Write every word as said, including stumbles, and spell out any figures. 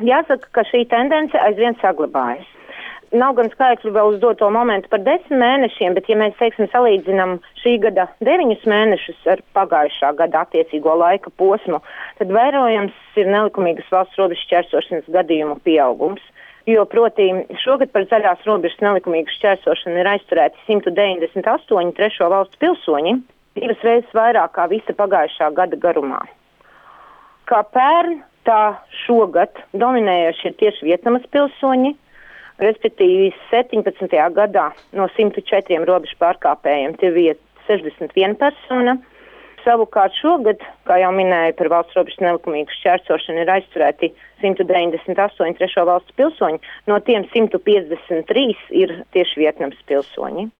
Jāsaka, ka šī tendence aizvien saglabājas. Nav gan skaitļi vēl uz doto momentu par desmit mēnešiem, bet ja mēs, teiksim, salīdzinām šī gada deviņus mēnešus ar pagājušā gada attiecīgo laika posmu, tad vērojams ir nelikumīgas valsts robežu šķērsošanas gadījumu pieaugums. Jo, proti, šogad par zaļās robežas nelikumīgu šķērsošanu ir aizturēti simt deviņdesmit astoņi trešo valstu pilsoņi, divas reizes vairāk kā visa pagājušā gada garumā. Kā pērn, tā šogad dominējoši ir tieši Vietnamas pilsoņi, respektīvi septiņpadsmitajā gadā no simt četriem robežu pārkāpējiem tie bija sešdesmit viena persona. Savukārt šogad, kā jau minēju, par valsts robežas nelikumīgu šķērsošanu ir aizturēti simt deviņdesmit astoņi trešo valstu pilsoņi, no tiem simt piecdesmit trīs ir tieši Vietnamas pilsoņi.